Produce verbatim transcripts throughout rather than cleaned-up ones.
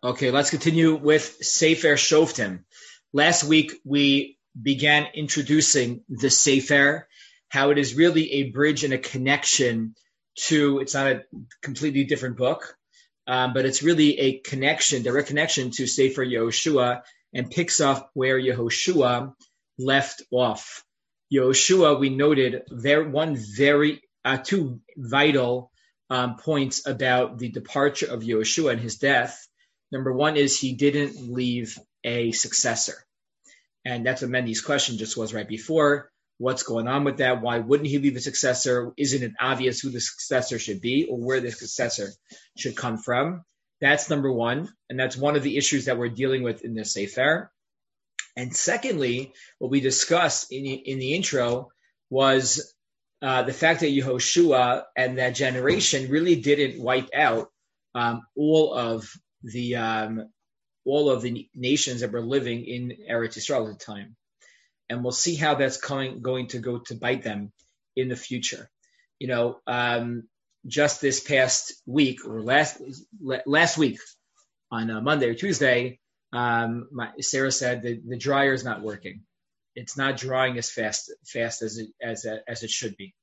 Okay, let's continue with Sefer Shoftim. Last week, we began introducing the Sefer, how it is really a bridge and a connection to, it's not a completely different book, um, but it's really a connection, direct connection to Sefer Yehoshua, and picks up where Yehoshua left off. Yehoshua, we noted, very, one very, uh, two vital um, points about the departure of Yehoshua and his death. Number one is he didn't leave a successor. And that's what Mendy's question just was right before. What's going on with that? Why wouldn't he leave a successor? Isn't it obvious who the successor should be or where the successor should come from? That's number one. And that's one of the issues that we're dealing with in this Sefer. And secondly, what we discussed in, in the intro was uh, the fact that Yehoshua and that generation really didn't wipe out um, all of the um, all of the nations that were living in Eretz Yisrael at the time. And we'll see how that's coming, going to go to bite them in the future. You know, um, just this past week or last last week on uh, Monday or Tuesday, um, my, Sarah said that the dryer is not working. It's not drying as fast fast as it as as it should be.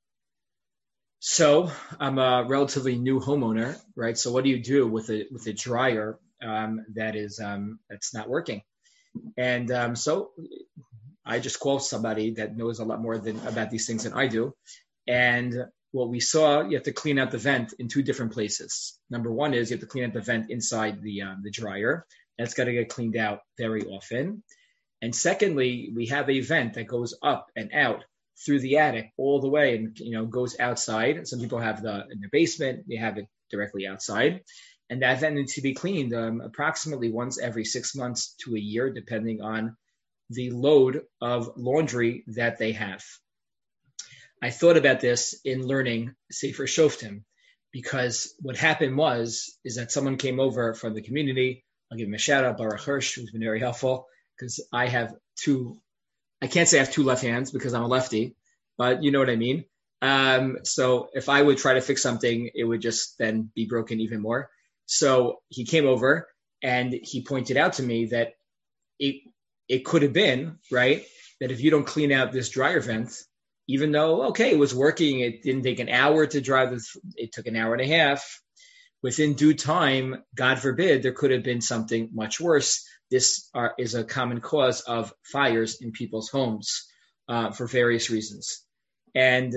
So I'm a relatively new homeowner, right? So what do you do with a with a dryer um, that is um, that's not working? And um, so I just called somebody that knows a lot more than about these things than I do. And what we saw, you have to clean out the vent in two different places. Number one is you have to clean out the vent inside the um, the dryer. That's got to get cleaned out very often. And secondly, we have a vent that goes up and out through the attic all the way and, you know, goes outside. Some people have the in their basement, they have it directly outside. And that vent needs to be cleaned um, approximately once every six months to a year, depending on the load of laundry that they have. I thought about this in learning Sefer Shoftim, because what happened was, is that someone came over from the community. I'll give him a shout out, Baruch Hirsch, who's been very helpful, because I have two, I can't say I have two left hands because I'm a lefty, but you know what I mean. Um, so if I would try to fix something, it would just then be broken even more. So he came over and he pointed out to me that it, it could have been, right, that if you don't clean out this dryer vent, even though, okay, it was working, it didn't take an hour to dry this, it took an hour and a half. Within due time, God forbid, there could have been something much worse. This are, is a common cause of fires in people's homes uh, for various reasons. And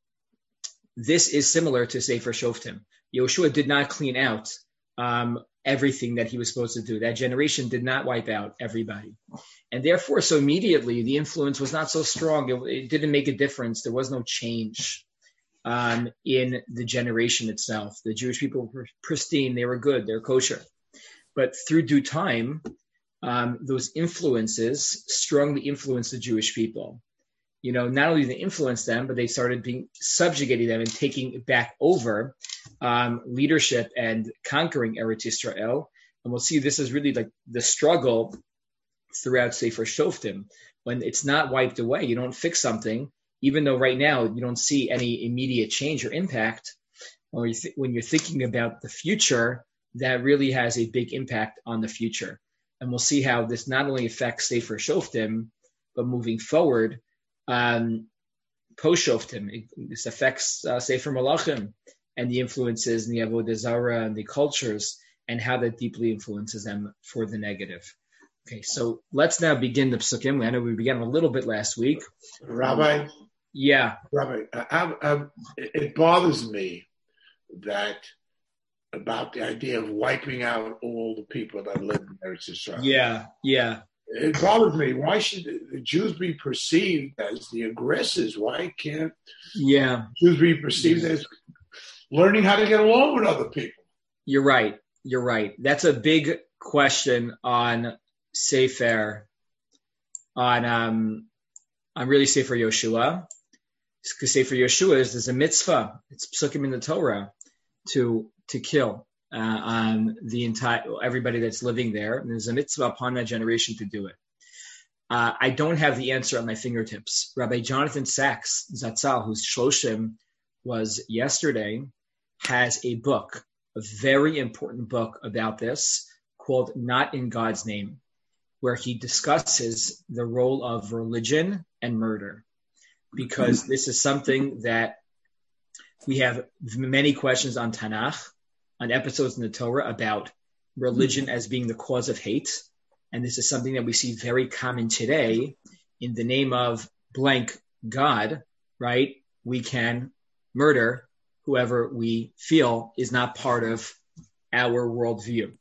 this is similar to Sefer Shoftim. Yehoshua did not clean out um, everything that he was supposed to do. That generation did not wipe out everybody. And therefore, so immediately, the influence was not so strong. It, it didn't make a difference. There was no change um, in the generation itself. The Jewish people were pristine. They were good. They were kosher. But through due time, um, those influences strongly influenced the Jewish people. You know, not only did they influence them, but they started being subjugating them and taking back over um, leadership and conquering Eretz Yisrael. And we'll see this is really like the struggle throughout Sefer Shoftim. When it's not wiped away, you don't fix something, even though right now you don't see any immediate change or impact. Or you th- when you're thinking about the future, that really has a big impact on the future. And we'll see how this not only affects Sefer Shoftim, but moving forward, um, post Shoftim, this affects uh, Sefer Malachim and the influences and the Avodah Zarah and the cultures and how that deeply influences them for the negative. Okay, so let's now begin the psukim. I know we began a little bit last week. Rabbi? Yeah. Rabbi, I, I, it bothers me that about the idea of wiping out all the people that live in Eretz Yisrael. Yeah, yeah. It bothers me. Why should the Jews be perceived as the aggressors? Why can't yeah. Jews be perceived as learning how to get along with other people? You're right. You're right. That's a big question on Sefer, on um, on really Sefer Yehoshua. Because Sefer Yehoshua is there's a mitzvah. It's psukim in the Torah to to kill uh, um, the entire everybody that's living there. And there's a mitzvah upon that generation to do it. Uh, I don't have the answer at my fingertips. Rabbi Jonathan Sachs Zatzal, whose Shloshim was yesterday, has a book, a very important book about this called Not in God's Name, where he discusses the role of religion and murder, because this is something that we have many questions on Tanakh, on episodes in the Torah about religion as being the cause of hate. And this is something that we see very common today. In the name of blank God, right? We can murder whoever we feel is not part of our worldview.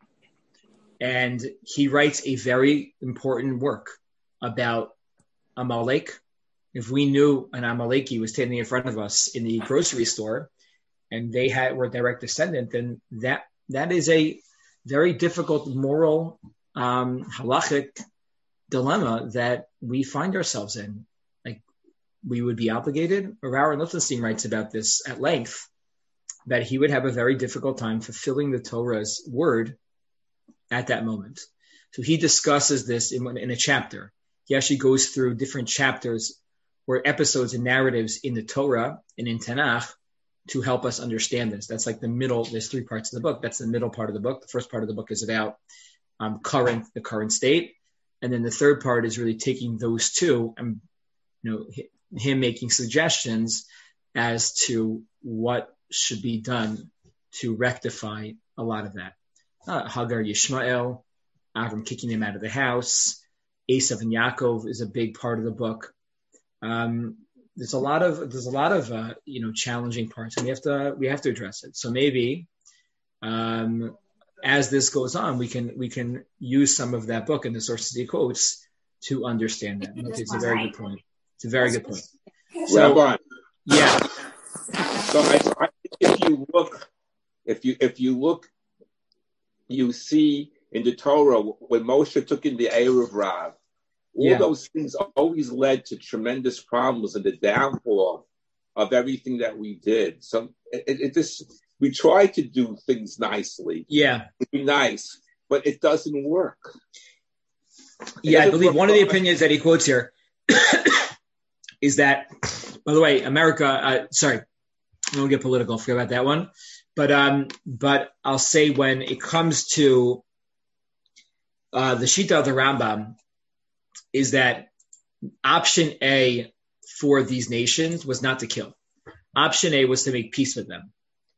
And he writes a very important work about Amalek. If we knew an Amaleki was standing in front of us in the grocery store and they had were a direct descendant, then that that is a very difficult moral um, halachic dilemma that we find ourselves in. Like, we would be obligated, or Aaron Lichtenstein writes about this at length, that he would have a very difficult time fulfilling the Torah's word at that moment. So he discusses this in, in a chapter. He actually goes through different chapters or episodes and narratives in the Torah and in Tanakh to help us understand this. That's like the middle. There's three parts of the book. That's the middle part of the book. The first part of the book is about um, current, the current state. And then the third part is really taking those two and, you know, him making suggestions as to what should be done to rectify a lot of that. Uh, Hagar Yishmael, Avram kicking him out of the house, Esav and Yaakov is a big part of the book. Um, there's a lot of there's a lot of uh, you know challenging parts, and we have to we have to address it. So maybe um, as this goes on, we can we can use some of that book and the sources he quotes to understand that. Okay, it's a very good point. It's a very good point. So, Rabbi, yeah. So I, I, if you look, if you if you look, you see in the Torah when Moshe took in the Erev Rav, all Yeah. those things always led to tremendous problems and the downfall of everything that we did. So it, it just we try to do things nicely, Yeah. to be nice, but it doesn't work. It Yeah, I doesn't believe work one of the well. opinions that he quotes here is that, by the way, America, uh, sorry, I don't get political, forget about that one. But um, but I'll say when it comes to uh, the Shita of the Rambam, is that option A for these nations was not to kill. Option A was to make peace with them.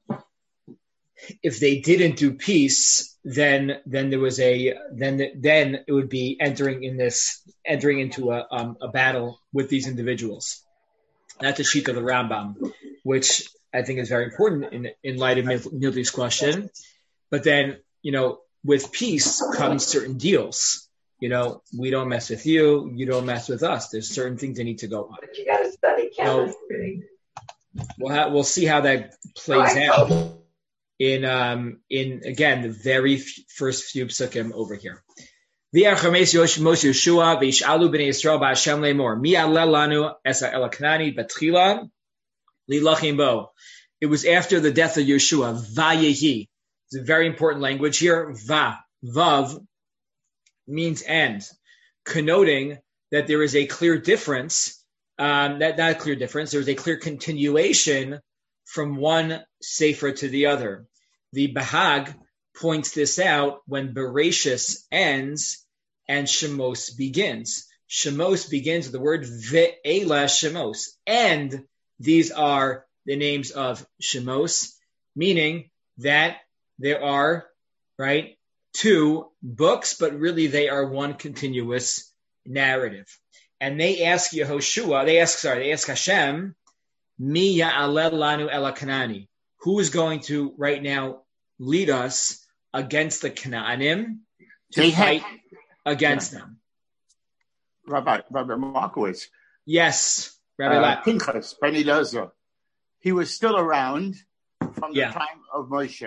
If they didn't do peace, then then there was a then then it would be entering in this entering into a um, a battle with these individuals. That's the Shita of the Rambam, which I think is very important in in light of Milty's question. But then, you know, with peace comes certain deals. You know, we don't mess with you, you don't mess with us. There's certain things that need to go on. But you got to study chemistry. So we'll ha- we'll see how that plays out in um in again the very f- first few psukim over here. V'yarchames Yosh Moshe Yeshua v'yishalu b'nei Yisrael ba'Hashem le'mor mi alel lanu esa el Kanani batchila lilachim bo. It was after the death of Yeshua. Vayehi. It's a very important language here. Va vav means and, connoting that there is a clear difference. Um, that not a clear difference. There is a clear continuation from one sefer to the other. The Bahag points this out when Bereshis ends and Shemos begins. Shemos begins with the word Ve'ela Shemos, and these are the names of Shemos, meaning that there are, right, two books, but really they are one continuous narrative. And they ask Yehoshua, they ask, sorry, they ask Hashem, Mi ya'alel lanu el Kanani, who is going to right now lead us against the Canaanim to They fight had- against yeah. them? Rabbi, Rabbi Markowitz, Yes, Rabbi uh, Lapp. Pinchas, Ben Elazar, he was still around from the Yeah. time of Moshe.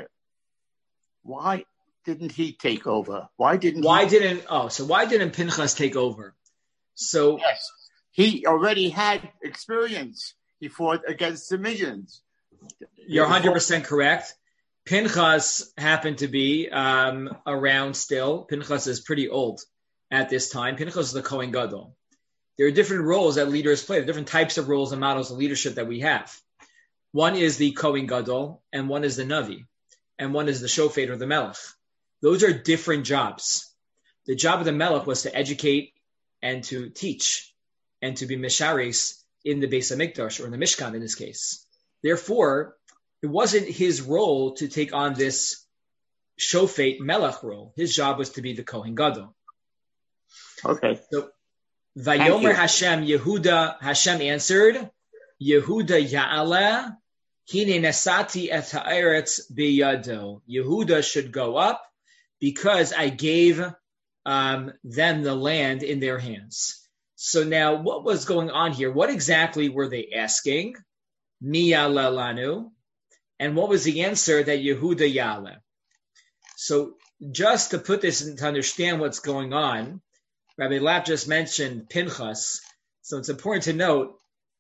Why didn't he take over? Why didn't Why he? didn't, oh, so why didn't Pinchas take over? So, Yes, he already had experience. He fought against the Midians. you're one hundred percent correct. Pinchas happened to be um, around still. Pinchas is pretty old at this time. Pinchas is the Kohen Gadol. There are different roles that leaders play, different types of roles and models of leadership that we have. One is the Kohen Gadol, and one is the Navi, and one is the Shofet or the Melech. Those are different jobs. The job of the Melech was to educate and to teach and to be Misharis in the Beis HaMikdash, or in the Mishkan in this case. Therefore, it wasn't his role to take on this Shofet Melech role. His job was to be the Kohen Gadol. Okay. So, Vayomer Hashem Yehuda, Hashem answered, Yehuda Ya'aleh, Hine Nesati et ha'eretz biyado. Yehuda should go up because I gave um, them the land in their hands. So now what was going on here? What exactly were they asking? Mi ya'aleh lanu. And what was the answer? That Yehuda Ya'aleh. So just to put this in, to understand what's going on, Rabbi Lapp just mentioned Pinchas. So it's important to note.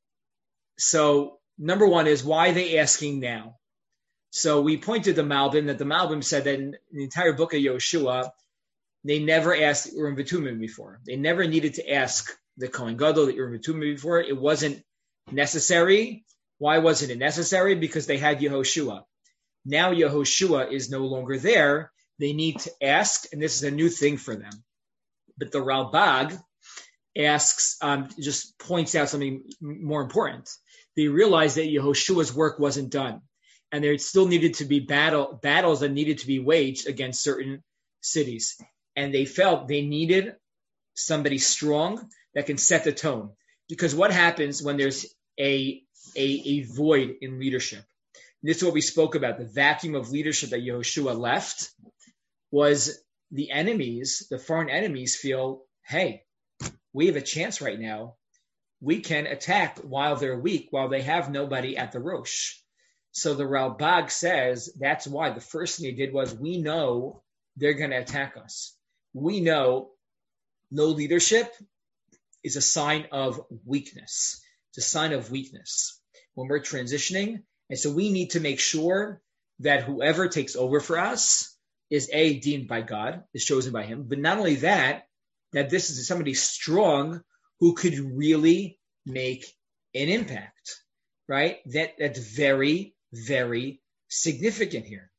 So number one is, why are they asking now? So we pointed to the Malbim, that the Malbim said that in the entire book of Yoshua, they never asked Urim V'Tumim before. They never needed to ask the Kohen Gadol, the Urim V'Tumim before. It wasn't necessary. Why wasn't it necessary? Because they had Yehoshua. Now Yehoshua is no longer there. They need to ask, and this is a new thing for them. But the Ralbag asks, um, just points out something more important. They realized that Yehoshua's work wasn't done, and there still needed to be battle battles that needed to be waged against certain cities. And they felt they needed somebody strong that can set the tone. Because what happens when there's a a, a void in leadership? And this is what we spoke about. The vacuum of leadership that Yehoshua left was the enemies, the foreign enemies feel, hey, we have a chance right now. We can attack while they're weak, while they have nobody at the Rosh. So the Ralbag says that's why the first thing they did was, we know they're going to attack us. We know no leadership is a sign of weakness. It's a sign of weakness when we're transitioning. And so we need to make sure that whoever takes over for us is A, deemed by God, is chosen by him. But not only that, that this is somebody strong who could really make an impact, right? That That's very, very significant here.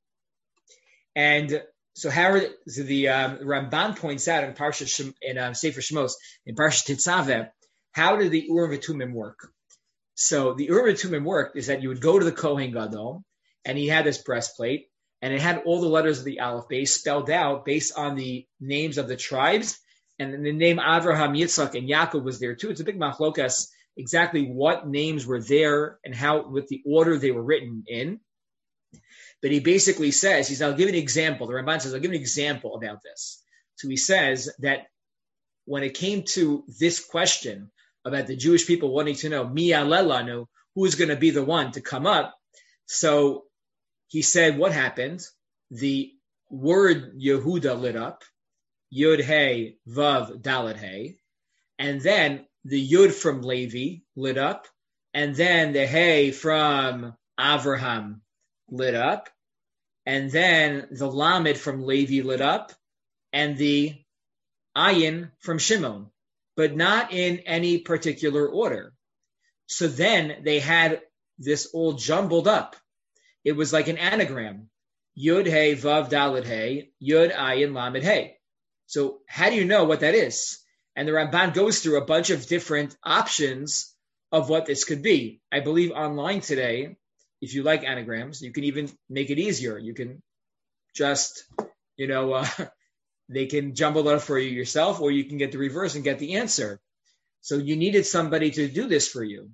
And so how so the um, Ramban points out in Parsha in um, Sefer Shemos, in Parsha Tetzaveh, how did the Urim V'Tumim work? So the Urim V'Tumim work is that you would go to the Kohen Gadol, and he had this breastplate, and it had all the letters of the Aleph Beis spelled out based on the names of the tribes. And the name Avraham, Yitzchak, and Yaakov was there too. It's a big machlokas exactly what names were there and how, with the order they were written in. But he basically says, he's, I'll give an example. The Ramban says, I'll give an example about this. So he says that when it came to this question about the Jewish people wanting to know, Mi ya'aleh lanu, who is going to be the one to come up? So he said, what happened? The word Yehuda lit up, Yud Hey Vav Dalet Hey, and then the Yud from Levi lit up, and then the Hey from Avraham lit up, and then the Lamed from Levi lit up, and the Ayin from Shimon, but not in any particular order. So then they had this all jumbled up. It was like an anagram. Yud Hey Vav Dalet Hey, Yud Ayin Lamed Hey. So how do you know what that is? And the Ramban goes through a bunch of different options of what this could be. I believe online today, if you like anagrams, you can even make it easier. You can just, you know, uh, they can jumble it up for you yourself, or you can get the reverse and get the answer. So you needed somebody to do this for you.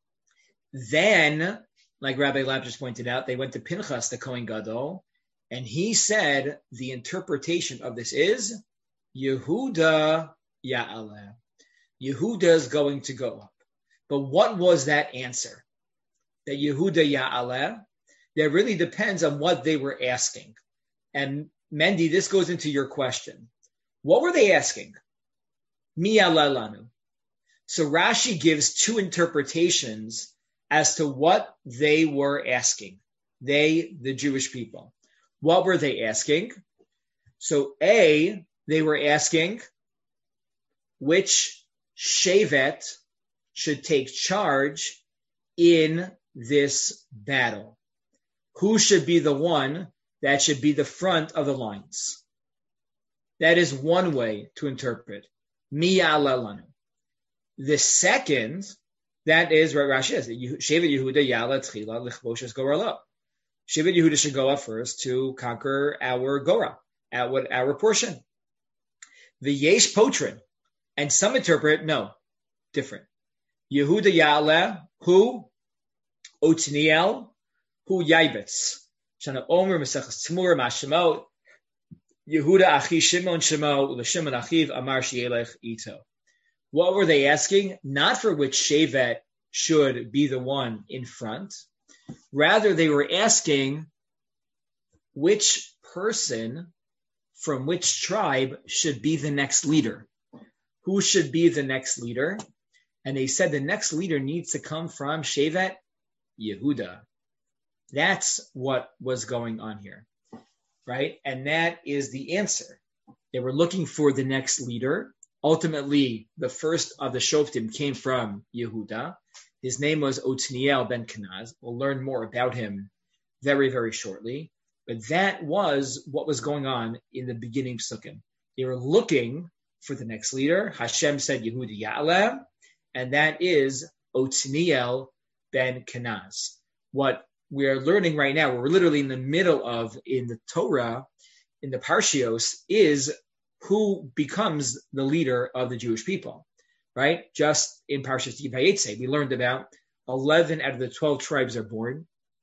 Then, like Rabbi Lapp just pointed out, they went to Pinchas, the Kohen Gadol, and he said the interpretation of this is Yehuda Ya'aleh. Yehuda is going to go up. But what was that answer? That Yehuda Ya'aleh? That really depends on what they were asking. And Mendy, this goes into your question. What were they asking? Mi ya'aleh lanu. So Rashi gives two interpretations as to what they were asking. They, the Jewish people. What were they asking? So A, they were asking which shevet should take charge in this battle. Who should be the one that should be the front of the lines? That is one way to interpret. Mi ya'ala lanu. The second, that is what Rashi says. Shevet Yehuda ya'ala tchila lichboshes goralo. Shevet Yehuda should go up first to conquer our Gora, our, our portion. The Yesh Potrin. And some interpret, no, different. Yehuda Ya'ala, who? Otniel, who Yaibetz. Shana Omer, Mesechus Tzmur, Mashemot. Yehuda Achi Shimon Shemo, L'Shimon Achiv, Amar Shielech Ito. What were they asking? Not for which Shevet should be the one in front. Rather, they were asking which person from which tribe should be the next leader. Who should be the next leader? And they said the next leader needs to come from Shevet Yehuda. That's what was going on here, right? And that is the answer. They were looking for the next leader. Ultimately, the first of the Shoftim came from Yehuda. His name was Otniel ben Kenaz. We'll learn more about him very, very shortly. But that was what was going on in the beginning Psukim. They were looking for the next leader. Hashem said Yehuda Ya'aleh, and that is Otniel ben Kenaz. What we are learning right now, what we're literally in the middle of in the Torah, in the Parshios, is who becomes the leader of the Jewish people, right? Just in Parshas Vayetze, we learned about eleven out of the twelve tribes are born.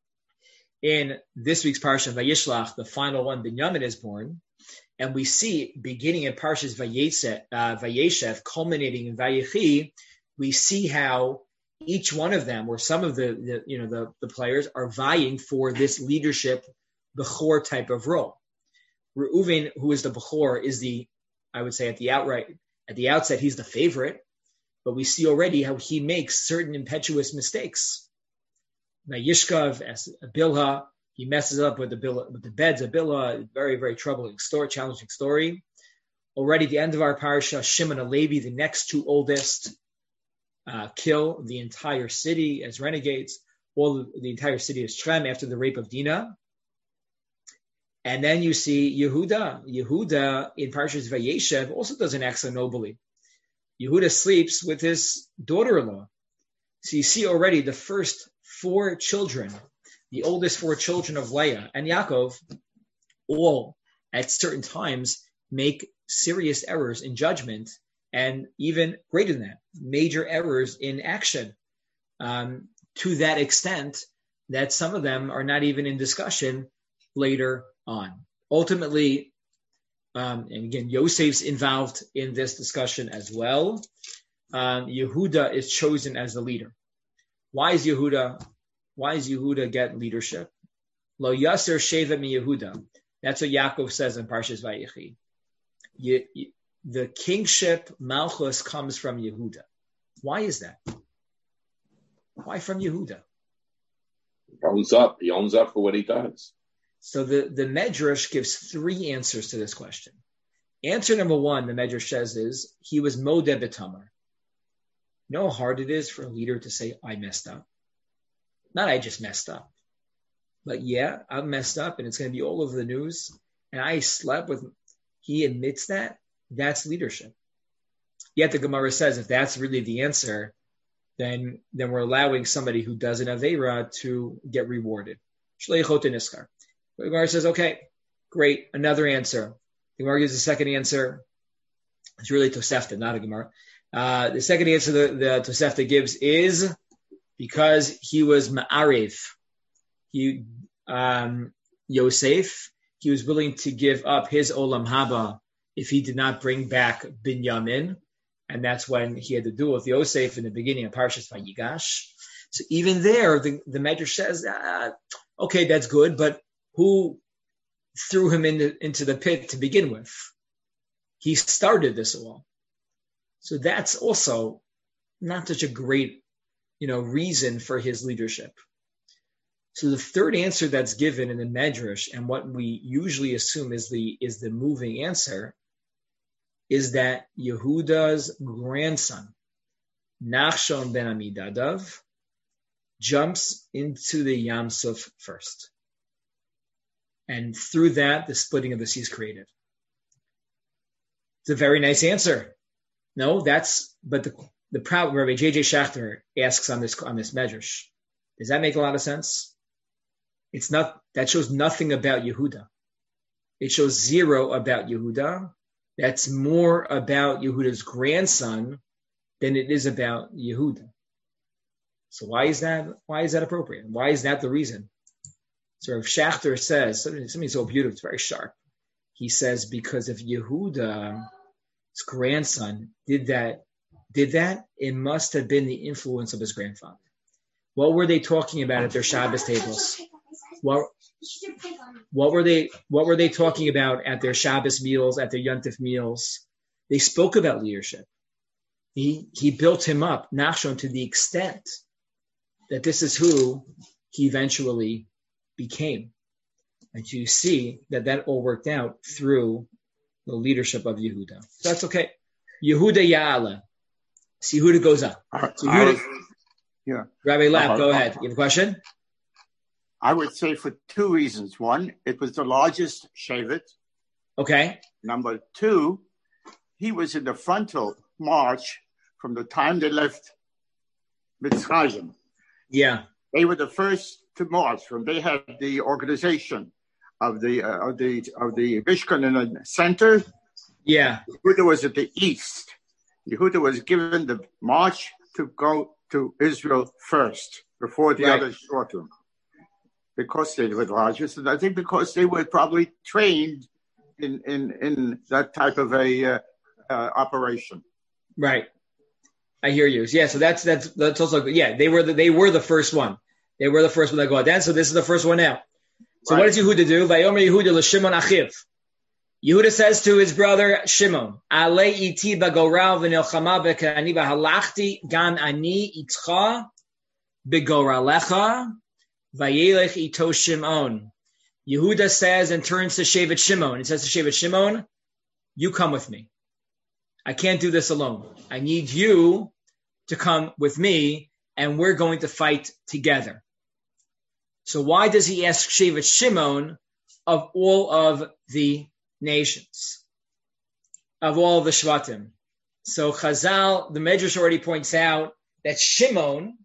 In this week's Parsha Vayishlach, the final one, Binyamin, is born. And we see, beginning in Parshas Vayetze, uh, Vayeshev, culminating in Vayechi, we see how each one of them, or some of the, the you know the, the players, are vying for this leadership Bechor type of role. Reuven, who is the Bechor, is the, I would say at the outright, at the outset, he's the favorite, but we see already how he makes certain impetuous mistakes. Vayishkav as Bilha, he messes up with the Bilha, with the beds of Bilha. Very, very troubling story, challenging story. Already at the end of our parsha, Shimon and Levi, the next two oldest, uh, kill the entire city as renegades. All the, the entire city is Shrem after the rape of Dinah. And then you see Yehuda. Yehuda in Parshas Vayeshev also doesn't act so nobly. Yehuda sleeps with his daughter-in-law. So you see already the first four children, the oldest four children of Leah and Yaakov, all at certain times make serious errors in judgment, and even greater than that, major errors in action, um, to that extent that some of them are not even in discussion later on. Ultimately, um, and again, Yosef's involved in this discussion as well. Um, Yehuda is chosen as the leader. Why is Yehuda? Why does Yehuda get leadership? Lo Yasser Shevet mi Yehuda. That's what Yaakov says in Parshas Vayechi. The kingship Malchus comes from Yehuda. Why is that? Why from Yehuda? He owns up. He owns up for what he does. So the, the Medrash gives three answers to this question. Answer number one, the Medrash says, is he was Modeh B'Tamar. You know how hard it is for a leader to say, I messed up? Not I just messed up. But yeah, I messed up and it's going to be all over the news. And I slept with, he admits that. That's leadership. Yet the Gemara says if that's really the answer, then, then we're allowing somebody who does an Aveira to get rewarded. Shleichot Niskar. The Gemara says, okay, great, another answer. The Gemara gives a second answer. It's really Tosefta, not a Gemara. Uh, the second answer the, the Tosefta gives is because he was Ma'arev. He, um, Yosef, he was willing to give up his Olam Haba if he did not bring back Binyamin. And that's when he had to do with Yosef in the beginning of Parshas Vayigash. So even there, the, the Medrash says, ah, okay, that's good, but who threw him into, into the pit to begin with? He started this all. So that's also not such a great, you know, reason for his leadership. So the third answer that's given in the Medrash, and what we usually assume is the is the moving answer, is that Yehuda's grandson, Nachshon ben Amminadab, jumps into the Yam Suf first. And through that, the splitting of the sea is created. It's a very nice answer. No, that's, but the, the proud Rabbi J J Schachter asks on this, on this medrash. Does that make a lot of sense? It's not, that shows nothing about Yehuda. It shows zero about Yehuda. That's more about Yehuda's grandson than it is about Yehuda. So why is that, why is that appropriate? Why is that the reason? So if Schachter says, something, something so beautiful, it's very sharp. He says, because if Yehuda's grandson did that, did that, it must have been the influence of his grandfather. What were they talking about at their Shabbos tables? What, what were they, what were they talking about at their Shabbos meals, at their Yontif meals? They spoke about leadership. He, he built him up, Nachshon, to the extent that this is who he eventually became. And you see that that all worked out through the leadership of Yehuda. So that's okay. Yehuda Ya'ala. So Yehuda goes up. So Yehuda, was, yeah. Rabbi Lapp, uh, go ahead. You have a question? I would say for two reasons. One, it was the largest Shevet. Okay. Number two, he was in the frontal march from the time they left Mitzrayim. Yeah. They were the first to march from. They had the organization of the uh, of the of the Mishkan in the center. Yeah. Yehuda was at the east. Yehuda was given the march to go to Israel first before the right. others short them, because they were the largest, and I think because they were probably trained in in, in that type of a uh, uh, operation. Right. I hear you. Yeah. So that's that's that's also good. Yeah. They were the, they were the first one. They were the first one that go out then. So this is the first one now. So right. What does Yehuda do? Vayomer Yehuda l'Shimon achiv. Yehuda says to his brother Shimon, "Alei iti bagoral v'nilchama b'kani v'halachti gan ani itcha begoralecha vayelech ito Shimon." Yehuda says and turns to Shevet Shimon. He says to Shevet Shimon, "You come with me. I can't do this alone. I need you to come with me, and we're going to fight together." So why does he ask Shevet Shimon of all of the nations, of all of the Shvatim? So Chazal, the Medrash already points out that Shimon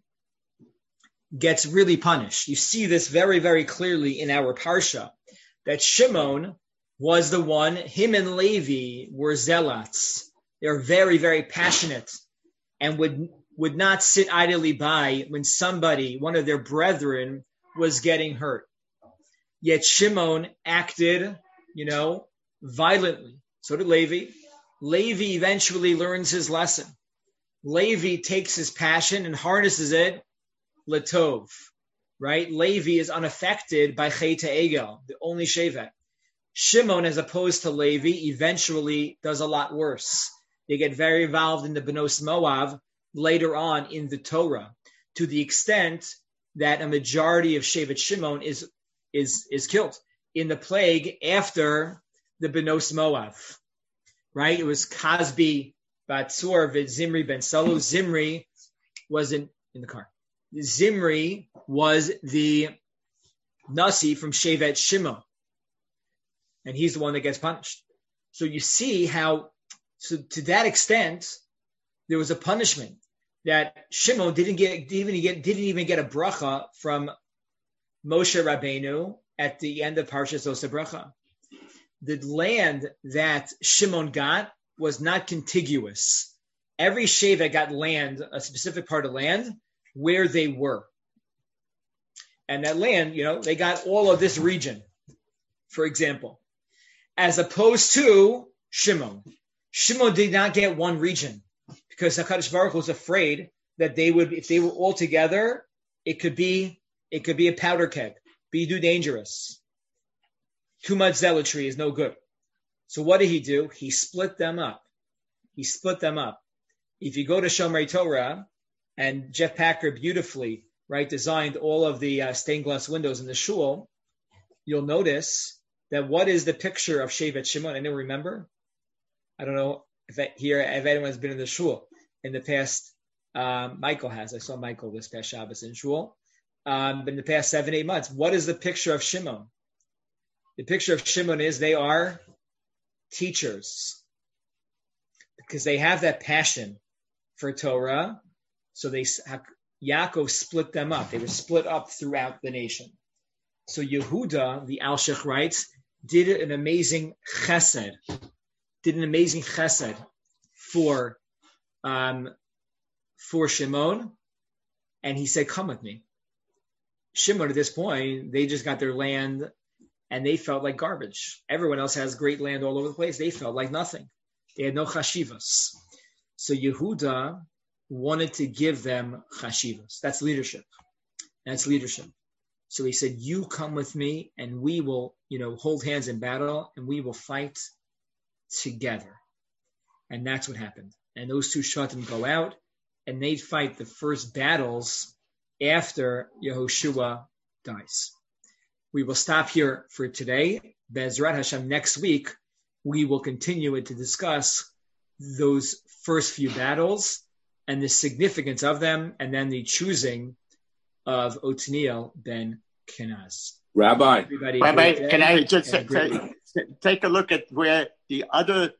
gets really punished. You see this very, very clearly in our Parsha, that Shimon was the one, him and Levi were zealots. They're very, very passionate and would would not sit idly by when somebody, one of their brethren, was getting hurt. Yet Shimon acted, you know, violently. So did Levi. Levi eventually learns his lesson. Levi takes his passion and harnesses it letov, right? Levi is unaffected by Chet Egel, the only Shevet. Shimon, as opposed to Levi, eventually does a lot worse. They get very involved in the Benos Moav later on in the Torah, to the extent that a majority of Shevet Shimon is is is killed in the plague after the Benos Moav. Right? It was Kazbi, Batsur, Zimri, Ben Salo. Zimri was in, in the car. Zimri was the Nasi from Shevet Shimon. And he's the one that gets punished. So you see how, so to that extent, there was a punishment that Shimon didn't get, didn't even get, didn't even get a bracha from Moshe Rabbeinu at the end of Parshas Osa Bracha. The land that Shimon got was not contiguous. Every Shevet got land, a specific part of land, where they were. And that land, you know, they got all of this region, for example, as opposed to Shimon. Shimon did not get one region because HaKadosh Baruch Hu was afraid that they would, if they were all together, it could be, it could be a powder keg, be too dangerous. Too much zealotry is no good. So what did he do? He split them up. He split them up. If you go to Shomer Torah, and Jeff Packer beautifully, right, designed all of the uh, stained glass windows in the shul, you'll notice that what is the picture of Shevet Shimon? Anyone remember? I don't know if I, here if anyone's been in the shul in the past. Um, Michael has. I saw Michael this past Shabbos in shul. Um, but in the past seven, eight months, what is the picture of Shimon? The picture of Shimon is they are teachers. because they have that passion for Torah, so they Yaakov split them up. They were split up throughout the nation. So Yehuda, the Alshich writes, did an amazing chesed, did an amazing chesed for um, for Shimon, and he said, "Come with me." Shimon, at this point, they just got their land, and they felt like garbage. Everyone else has great land all over the place. They felt like nothing. They had no chashivas. So Yehuda wanted to give them chashivas. That's leadership. That's leadership. So he said, "You come with me, and we will, you know, hold hands in battle, and we will fight together." And that's what happened. And those two Shatim go out, and they fight the first battles after Yehoshua dies. We will stop here for today. Be'ezrat Hashem, next week, we will continue to discuss those first few battles and the significance of them, and then the choosing of Otniel ben Kenaz. Rabbi, Rabbi, can I just say, take a look at where the other